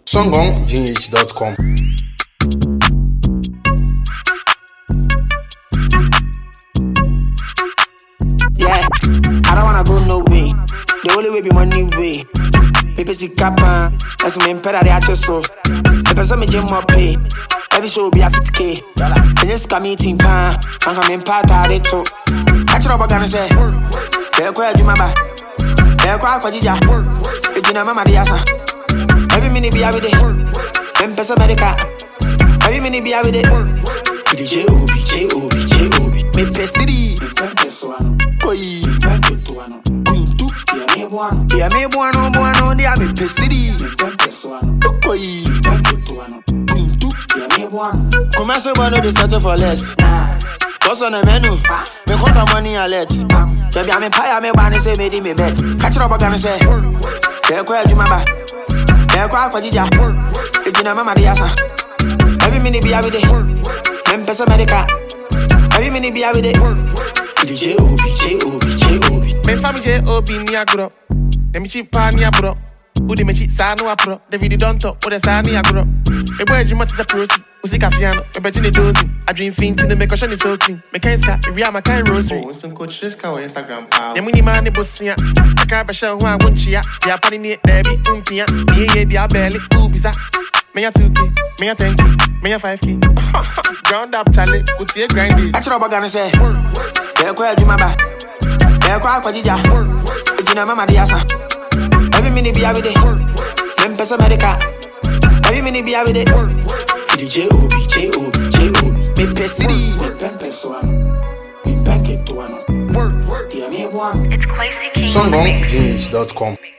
songonggh.com. Yeah, I don't wanna go no way. The only way be money way. People see capa, that's me impera de acheso. The person me gym up pay. Every show be a 50K. And just come meeting pan, and come in part of it too. Actually, I'm gonna say, they're quite you mama. They're quite for Jija. It's in a mama diasa. Every minute be every day. Then person medica. Every minute be every day. J-O-B. Me pesiri. Koi. Kuntu. Yeah, me buano. Dia me pesiri. Koi. Kuntu. Come on, so bono de settle for less. What's on the menu? Me conta money alert. Baby, I'm a pie, me ban say me di me bet. Catch it up again and say, they're quite you mama. They're quite for Jija. It's in a mama diasa. Every minute be every day. Then person medica. Every minute be every day. J-O-B. Me family J-O-B niagro. Let me cheap pan niagro. Udi me cheap sanu apro. The video don't talk. Ode sanu niagro. Me boy you must is a prosi. Usi kafiano. Me bet in the dozy. I dream faint in the make ocean is so clean. Me can't stop. Me real my kind rosary. Oh, some coach this cow Instagram pal. The money man the bossiya. I can't be sure who I want chia. They are panning it. They be umpia. Yeah, they are barely ubisa. Me a 2K. Me a 10K. Me a 5K. Ground up Charlie. Put your grindy. Catch it up again and say, they're quite you mama. They're quite for Jija. It's in a mama diasa. Every minute be every day. Then person medica. Every minute be every day. J-O-B. Me pesiri. songonggh.com.